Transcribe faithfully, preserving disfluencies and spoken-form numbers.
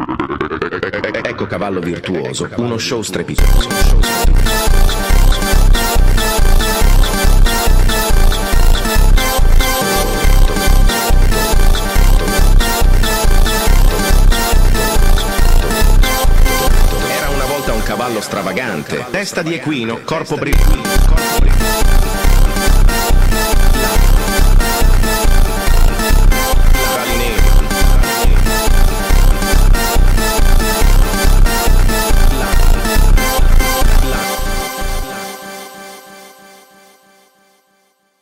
Ecco cavallo virtuoso, uno show strepitoso. Era una volta un cavallo stravagante, testa di equino, corpo brillante.